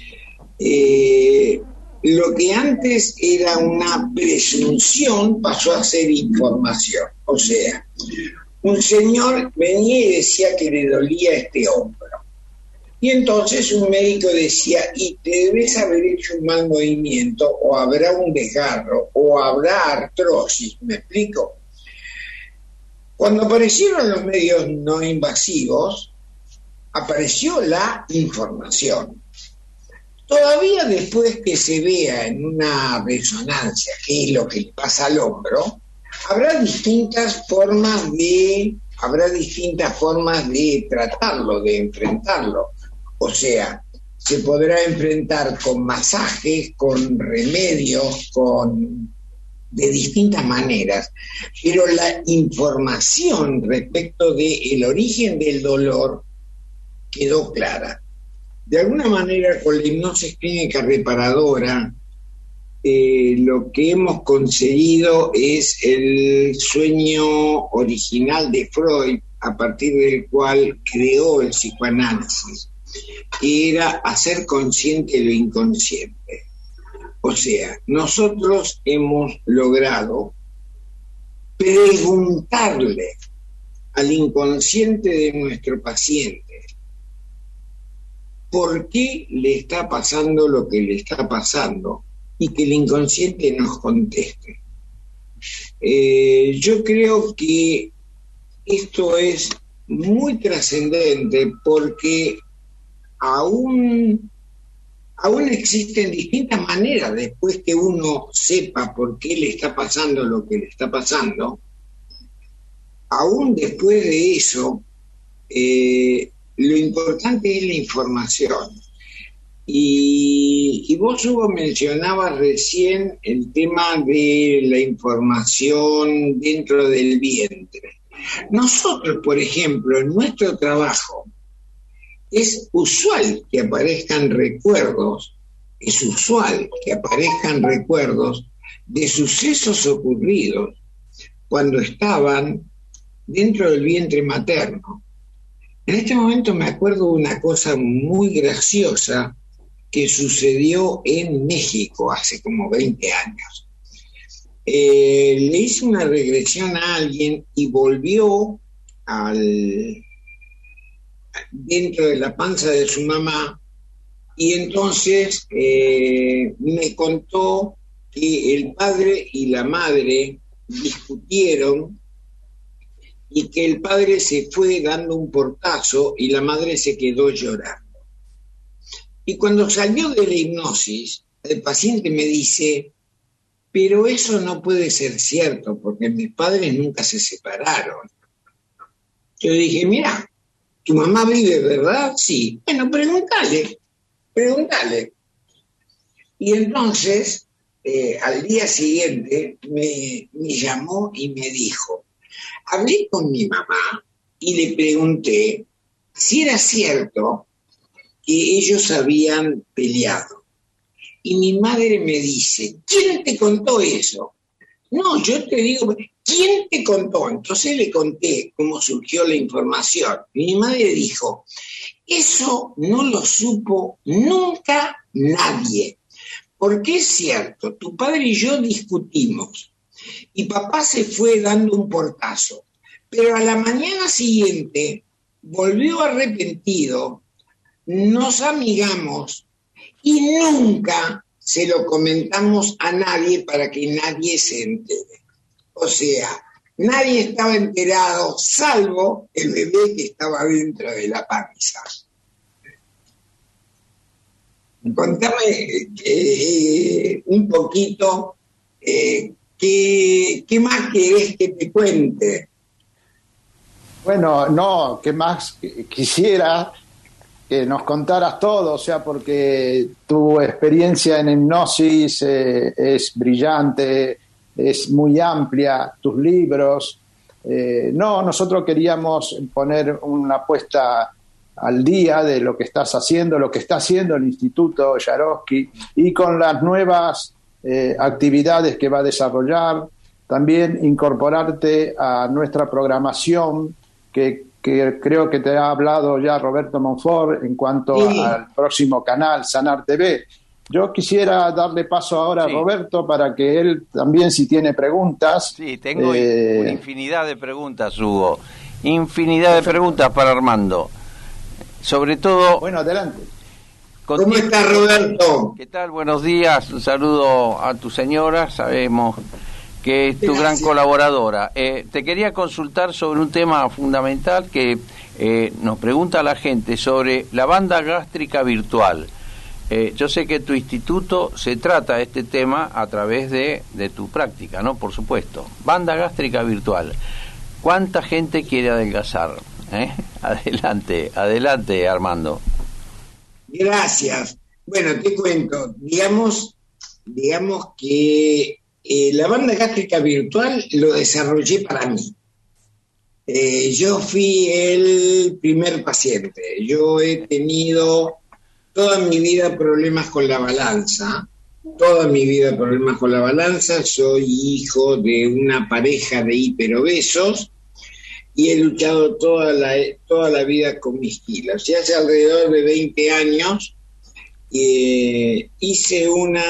eh, lo que antes era una presunción pasó a ser información. O sea, un señor venía y decía que le dolía este hombro. Y entonces un médico decía, y te debes haber hecho un mal movimiento, o habrá un desgarro, o habrá artrosis, ¿me explico? Cuando aparecieron los medios no invasivos, apareció la información. Todavía después que se vea en una resonancia qué es lo que le pasa al hombro, habrá distintas formas de, habrá distintas formas de tratarlo, de enfrentarlo. O sea, se podrá enfrentar con masajes, con remedios, con de distintas maneras, pero la información respecto del origen del dolor quedó clara. De alguna manera, con la hipnosis clínica reparadora, eh, lo que hemos conseguido es el sueño original de Freud, a partir del cual creó el psicoanálisis, que era hacer consciente lo inconsciente. O sea, nosotros hemos logrado preguntarle al inconsciente de nuestro paciente por qué le está pasando lo que le está pasando y que el inconsciente nos conteste. Eh, yo creo que esto es muy trascendente porque aún... Aún existen distintas maneras, después que uno sepa por qué le está pasando lo que le está pasando, aún después de eso, eh, lo importante es la información. Y, y vos, Hugo, mencionabas recién el tema de la información dentro del vientre. Nosotros, por ejemplo, en nuestro trabajo, es usual que aparezcan recuerdos, es usual que aparezcan recuerdos de sucesos ocurridos cuando estaban dentro del vientre materno. En este momento me acuerdo de una cosa muy graciosa que sucedió en México hace como veinte años. Eh, le hice una regresión a alguien y volvió al... dentro de la panza de su mamá y entonces eh, me contó que el padre y la madre discutieron y que el padre se fue dando un portazo y la madre se quedó llorando. Y cuando salió de la hipnosis, el paciente me dice, pero eso no puede ser cierto, porque mis padres nunca se separaron. Yo dije, mira, ¿tu mamá vive, verdad? Sí. Bueno, pregúntale, pregúntale. Y entonces, eh, al día siguiente, me, me llamó y me dijo, hablé con mi mamá y le pregunté si era cierto que ellos habían peleado. Y mi madre me dice, ¿quién te contó eso? No, yo te digo, ¿quién te contó? Entonces le conté cómo surgió la información. Mi madre dijo, eso no lo supo nunca nadie. Porque es cierto, tu padre y yo discutimos y papá se fue dando un portazo, pero a la mañana siguiente volvió arrepentido, nos amigamos y nunca se lo comentamos a nadie para que nadie se entere. O sea, nadie estaba enterado, salvo el bebé que estaba dentro de la panza. Contame eh, un poquito, eh, ¿qué, ¿qué más querés que te cuente? Bueno, no, ¿qué más quisiera que nos contaras todo? O sea, porque tu experiencia en hipnosis eh, es brillante, es muy amplia, tus libros. Eh, no, nosotros queríamos poner una apuesta al día de lo que estás haciendo, lo que está haciendo el Instituto Jarovsky y con las nuevas eh, actividades que va a desarrollar, también incorporarte a nuestra programación que, que creo que te ha hablado ya Roberto Monfort en cuanto sí. al próximo canal, Sanar T V. Yo quisiera darle paso ahora sí. a Roberto para que él también, si tiene preguntas. Sí, tengo eh, una infinidad de preguntas, Hugo. Infinidad de preguntas para Armando. Sobre todo... Bueno, adelante. Contigo. ¿Cómo estás, Roberto? ¿Qué tal? Buenos días. Un saludo a tu señora. Sabemos que es tu Gracias. gran colaboradora. Eh, te quería consultar sobre un tema fundamental que eh, nos pregunta la gente sobre la banda gástrica virtual. Eh, yo sé que tu instituto se trata este tema a través de, de tu práctica, ¿no? Por supuesto. Banda gástrica virtual. ¿Cuánta gente quiere adelgazar? ¿Eh? Adelante, adelante, Armando. Gracias. Bueno, te cuento, digamos, digamos que eh, la banda gástrica virtual lo desarrollé para mí. Eh, yo fui el primer paciente. Yo he tenido toda mi vida problemas con la balanza, toda mi vida problemas con la balanza. Soy hijo de una pareja de hiperobesos y he luchado toda la, toda la vida con mis kilos. Ya hace alrededor de veinte años eh, hice una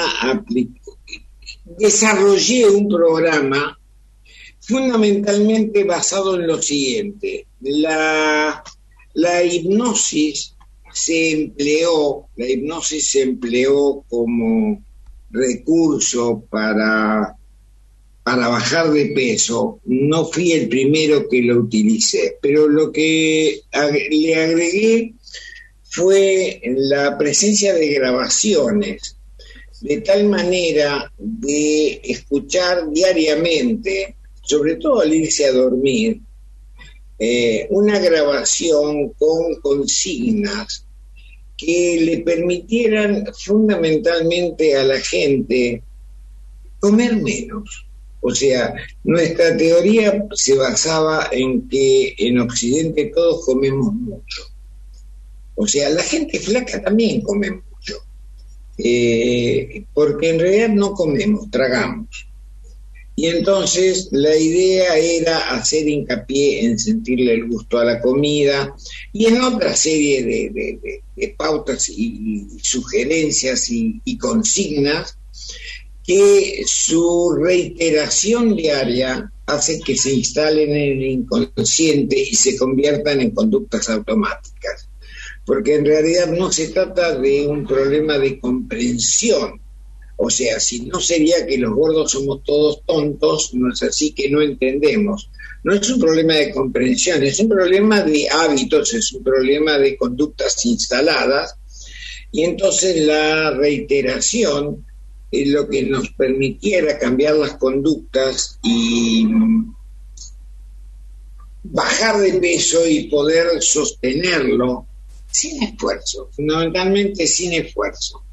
desarrollé un programa fundamentalmente basado en lo siguiente. La, la hipnosis se empleó, la hipnosis se empleó como recurso para para bajar de peso. No fui el primero que lo utilicé, pero lo que ag- le agregué fue la presencia de grabaciones, de tal manera de escuchar diariamente, sobre todo al irse a dormir, eh, una grabación con consignas que le permitieran fundamentalmente a la gente comer menos. O sea, nuestra teoría se basaba en que en Occidente todos comemos mucho. O sea, la gente flaca también come mucho. Eh, porque en realidad no comemos, tragamos. Y entonces la idea era hacer hincapié en sentirle el gusto a la comida y en otra serie de, de, de, de pautas y, y sugerencias y, y consignas que su reiteración diaria hace que se instalen en el inconsciente y se conviertan en conductas automáticas. porque en realidad no se trata de un problema de comprensión. O sea, si no sería que los gordos somos todos tontos, no es así, que no entendemos. No es un problema de comprensión, es un problema de hábitos, es un problema de conductas instaladas, y entonces la reiteración es lo que nos permitiera cambiar las conductas y bajar de peso y poder sostenerlo sin esfuerzo, fundamentalmente sin esfuerzo.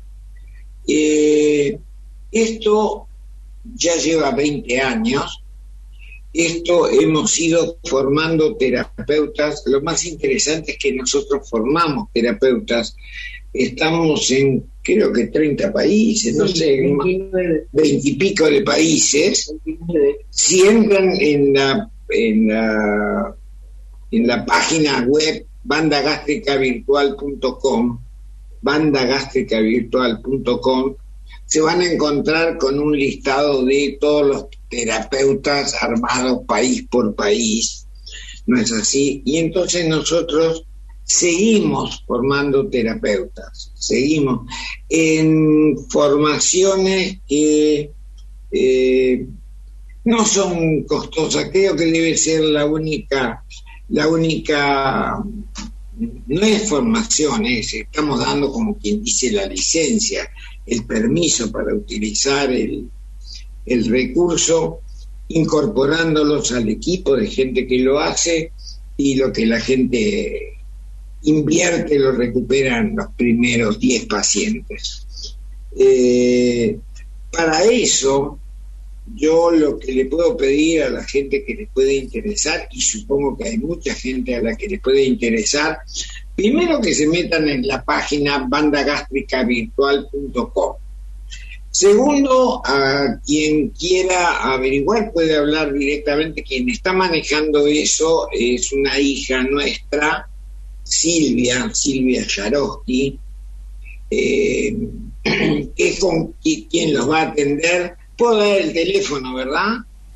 Eh, esto ya lleva veinte años, esto hemos ido formando terapeutas. Lo más interesante es que nosotros formamos terapeutas, estamos en creo que treinta países, no sé, veinte y pico de países. Si entran en la, en la, en la página web banda gástrica virtual punto com, banda gástrica virtual punto com, se van a encontrar con un listado de todos los terapeutas armados país por país, ¿no es así? Y entonces nosotros seguimos formando terapeutas, seguimos en formaciones que eh, no son costosas. Creo que debe ser la única, la única, no es formación, es, estamos dando, como quien dice, la licencia, el permiso para utilizar el, el recurso, incorporándolos al equipo de gente que lo hace, y lo que la gente invierte lo recuperan los primeros diez pacientes. Eh, para eso, yo lo que le puedo pedir a la gente que le puede interesar, y supongo que hay mucha gente a la que le puede interesar, primero que se metan en la página banda gástrica virtual punto com. Segundo, a quien quiera averiguar puede hablar directamente. Quien está manejando eso es una hija nuestra, Silvia, Silvia Jaroski, eh, que es con quien los va a atender. Puedo dar el teléfono, ¿verdad?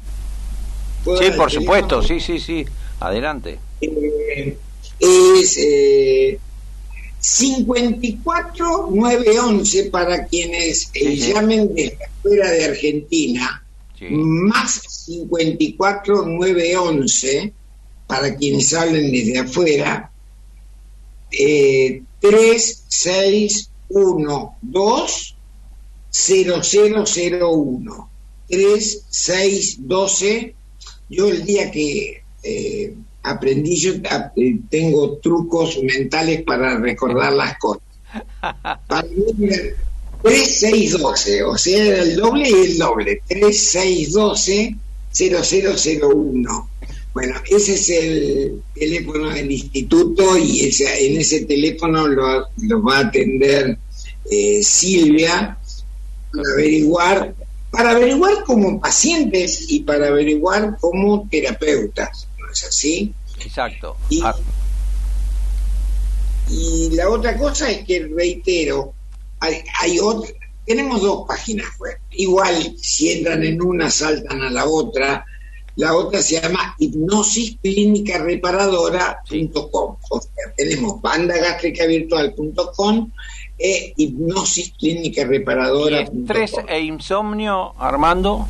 Sí, por supuesto, sí, sí, sí, adelante. Eh, es eh, cincuenta y cuatro nueve once para quienes eh, sí, sí. llamen desde fuera de Argentina, sí. Más cincuenta y cuatro nueve once para quienes hablen desde afuera, eh, tres seis uno dos cero cero cero uno, tres seis doce. Yo el día que eh, aprendí, yo eh, tengo trucos mentales para recordar las cosas. Para mí, tres seis doce, o sea, era el doble y el doble, tres seis doce cero cero cero uno. Bueno, ese es el teléfono del instituto, y ese, en ese teléfono lo, lo va a atender eh, Silvia para averiguar, para averiguar como pacientes y para averiguar como terapeutas, ¿no es así? Exacto. Y, ah. y la otra cosa es que, reitero, hay, hay otra, tenemos dos páginas web. Igual, si entran en una, saltan a la otra. La otra se llama hipnosis clínica reparadora punto com. O sea, tenemos banda gástrica virtual punto com e hipnosis clínica reparadora punto com. ¿Estrés e insomnio, Armando?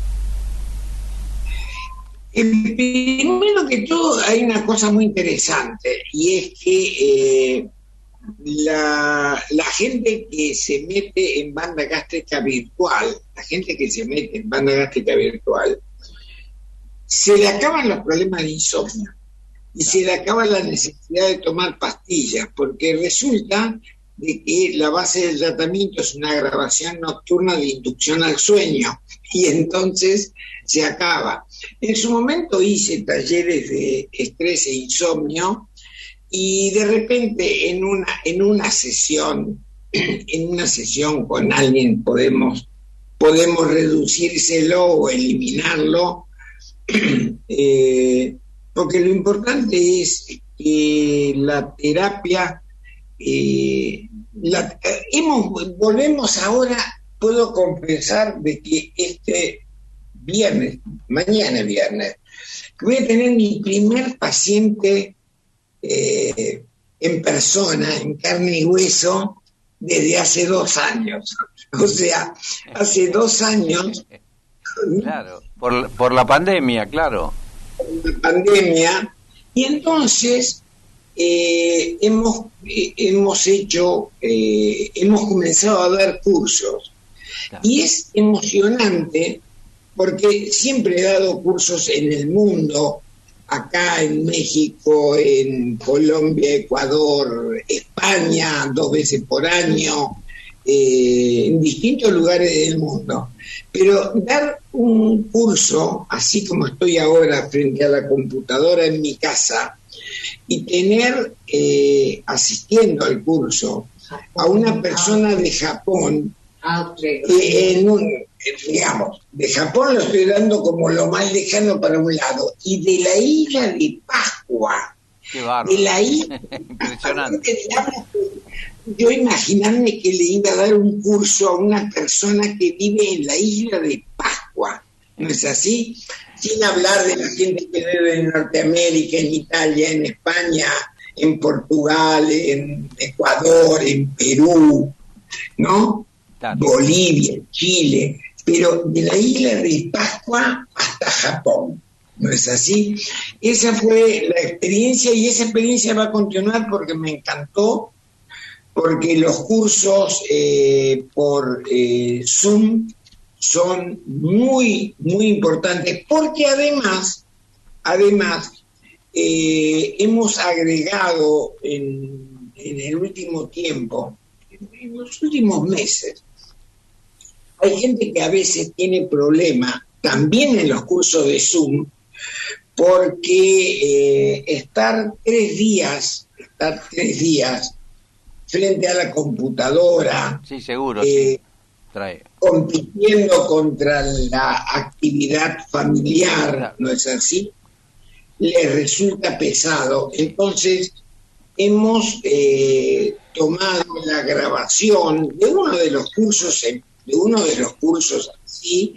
Primero que todo, hay una cosa muy interesante, y es que eh, la, la gente que se mete en banda gástrica virtual, la gente que se mete en banda gástrica virtual, se le acaban los problemas de insomnio y se le acaba la necesidad de tomar pastillas, porque resulta de que la base del tratamiento es una grabación nocturna de inducción al sueño, y entonces se acaba. En su momento hice talleres de estrés e insomnio, y de repente en una en una sesión en una sesión con alguien podemos podemos reducírselo o eliminarlo, eh, porque lo importante es que la terapia eh, la, hemos, volvemos ahora. Puedo confesar de que este viernes, mañana viernes, voy a tener mi primer paciente eh, en persona, en carne y hueso, desde hace dos años. O sea, hace dos años... Claro, por, por la pandemia, claro. Por la pandemia. Y entonces eh, hemos, eh, hemos hecho, eh, hemos comenzado a dar cursos. Claro. Y es emocionante porque siempre he dado cursos en el mundo, acá en México, en Colombia, Ecuador, España, dos veces por año, eh, en distintos lugares del mundo. Pero dar un curso, así como estoy ahora frente a la computadora en mi casa, y tener eh, asistiendo al curso a una persona de Japón, eh, en un, digamos, de Japón lo estoy dando como lo más lejano para un lado, y de la isla de Pascua, de la isla impresionante. Yo imaginarme que le iba a dar un curso a una persona que vive en la isla de Pascua, ¿no es así? Sin hablar de la gente que vive en Norteamérica, en Italia, en España, en Portugal, en Ecuador, en Perú, ¿no? Claro. Bolivia, Chile, pero de la isla de Pascua hasta Japón, ¿no es así? Esa fue la experiencia, y esa experiencia va a continuar porque me encantó, porque los cursos eh, por eh, Zoom son muy, muy importantes, porque además, además eh, hemos agregado en, en el último tiempo, en los últimos meses, hay gente que a veces tiene problemas, también en los cursos de Zoom, porque eh, estar tres días, estar tres días frente a la computadora, sí, seguro, eh, sí. Trae. compitiendo contra la actividad familiar, claro. ¿No es así? Le resulta pesado. Entonces, hemos eh, tomado la grabación de uno de los cursos, de uno de los cursos así,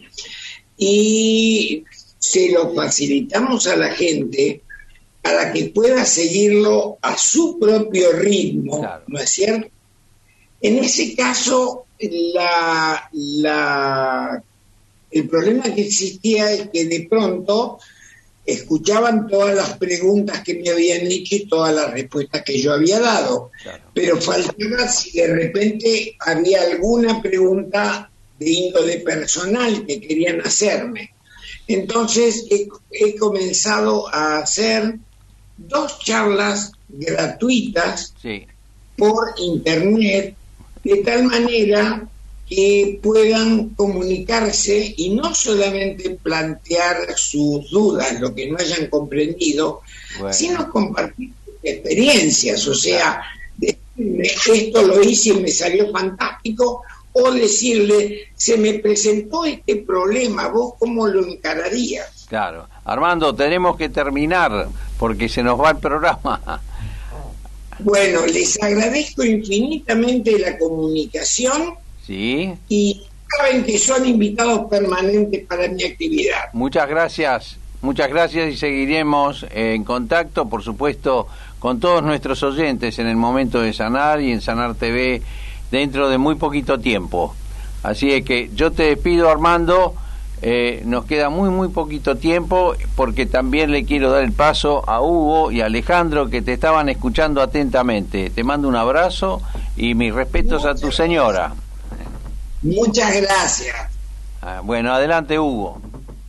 y se lo facilitamos a la gente para que pueda seguirlo a su propio ritmo, claro. ¿No es cierto? En ese caso, la, la, el problema que existía es que de pronto escuchaban todas las preguntas que me habían hecho y todas las respuestas que yo había dado, claro. Pero faltaba si de repente había alguna pregunta de índole personal que querían hacerme. Entonces he, he comenzado a hacer dos charlas gratuitas, sí, por internet, de tal manera que puedan comunicarse y no solamente plantear sus dudas, lo que no hayan comprendido, bueno, sino compartir experiencias, o sea, decirme, esto lo hice y me salió fantástico, o decirle, se me presentó este problema, ¿vos cómo lo encararías? Claro. Armando, tenemos que terminar porque se nos va el programa. Bueno, les agradezco infinitamente la comunicación. Sí. Y saben que son invitados permanentes para mi actividad. Muchas gracias, muchas gracias, y seguiremos en contacto, por supuesto, con todos nuestros oyentes en el momento de Sanar y en Sanar T V dentro de muy poquito tiempo. Así es que yo te despido, Armando. Eh, nos queda muy muy poquito tiempo, porque también le quiero dar el paso a Hugo y a Alejandro, que te estaban escuchando atentamente. Te mando un abrazo y mis respetos a tu señora. Muchas gracias. Ah, bueno, adelante, Hugo.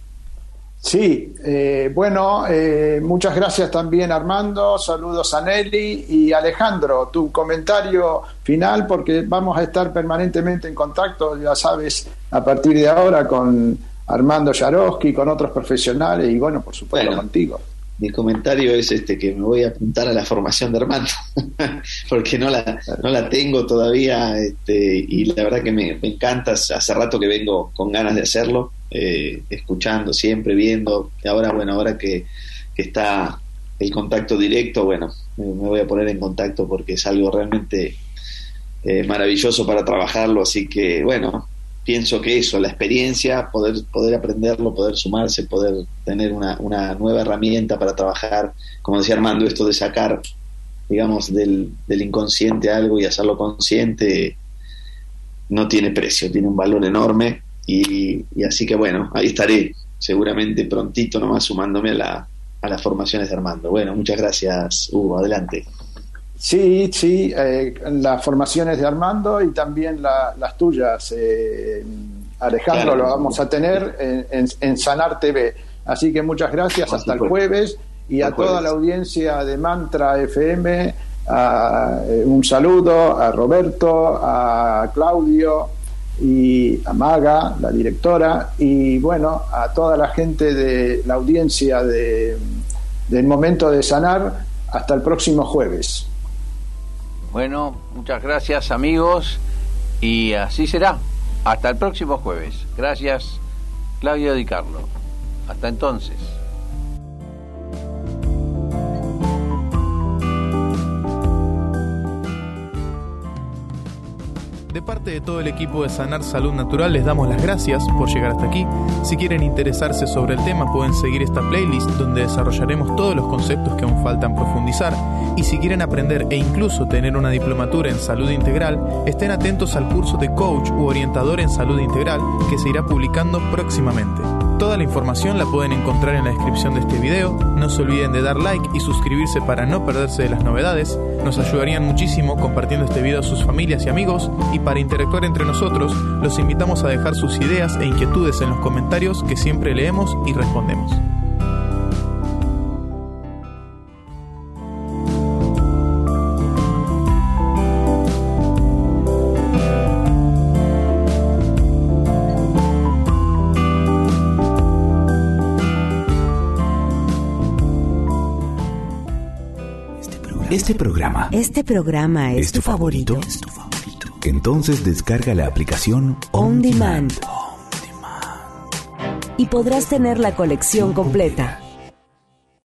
Sí, eh, bueno, eh, muchas gracias también, Armando. Saludos a Nelly y Alejandro. Tu comentario final, porque vamos a estar permanentemente en contacto, ya sabes, a partir de ahora con Armando Yaroski, con otros profesionales y, bueno, por supuesto, bueno, contigo. Mi comentario es este que me voy a apuntar a la formación de Armando porque no la no la tengo todavía, este, y la verdad que me, me encanta. Hace rato que vengo con ganas de hacerlo, eh, escuchando siempre, viendo. Y ahora, bueno, ahora que, que está el contacto directo, bueno, me, me voy a poner en contacto porque es algo realmente eh, maravilloso para trabajarlo. Así que, bueno, pienso que eso, la experiencia, poder poder aprenderlo, poder sumarse, poder tener una, una nueva herramienta para trabajar, como decía Armando, esto de sacar digamos, del, del inconsciente algo y hacerlo consciente no tiene precio, tiene un valor enorme. Y, y así que bueno, ahí estaré seguramente prontito nomás sumándome a, la, a las formaciones de Armando. Bueno, muchas gracias, Hugo, adelante. Sí, sí, eh, las formaciones de Armando y también la, las tuyas, eh, Alejandro, claro, lo vamos a tener en, en, en Sanar T V. Así que muchas gracias, hasta el jueves, y a toda la audiencia de Mantra F M, a, eh, un saludo a Roberto, a Claudio y a Maga, la directora, y bueno, a toda la gente de la audiencia de, del Momento de Sanar. Hasta el próximo jueves. Bueno, muchas gracias, amigos, y así será. Hasta el próximo jueves. Gracias, Claudio Di Carlo. Hasta entonces. De parte de todo el equipo de Sanar Salud Natural les damos las gracias por llegar hasta aquí. Si quieren interesarse sobre el tema pueden seguir esta playlist donde desarrollaremos todos los conceptos que aún faltan profundizar. Y si quieren aprender e incluso tener una diplomatura en salud integral, estén atentos al curso de coach u orientador en salud integral que se irá publicando próximamente. Toda la información la pueden encontrar en la descripción de este video. No se olviden de dar like y suscribirse para no perderse de las novedades. Nos ayudarían muchísimo compartiendo este video a sus familias y amigos. Y para interactuar entre nosotros, los invitamos a dejar sus ideas e inquietudes en los comentarios que siempre leemos y respondemos. Este programa. Este programa es, ¿Es tu tu favorito? favorito? ¿Es tu favorito? Entonces descarga la aplicación On Demand. On Demand. Y podrás tener la colección completa.